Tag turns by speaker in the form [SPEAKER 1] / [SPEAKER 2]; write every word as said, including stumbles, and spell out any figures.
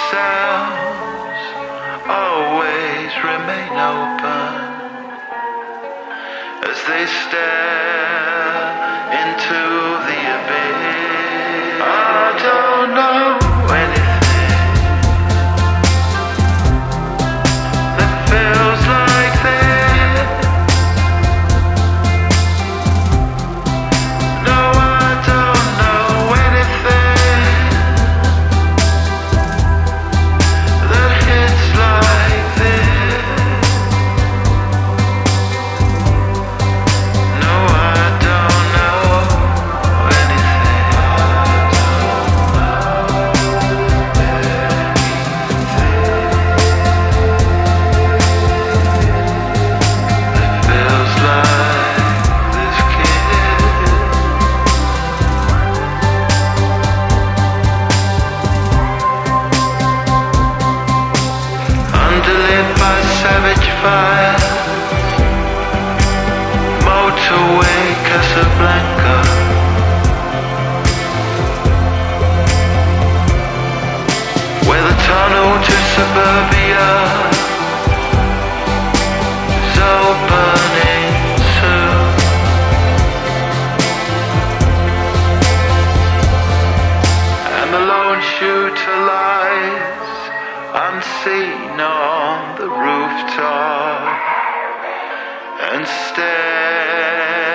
[SPEAKER 1] themselves always remain open as they stare into the abyss. I don't know anything that feels like this. No, I don't know anything that hits like this. No, I don't know anything that feels like this kid. Underlit by savage fire, motorway Casablanca, where the tunnel to suburbia is opening soon. And the lone shooter lies unseen on the rooftop and stares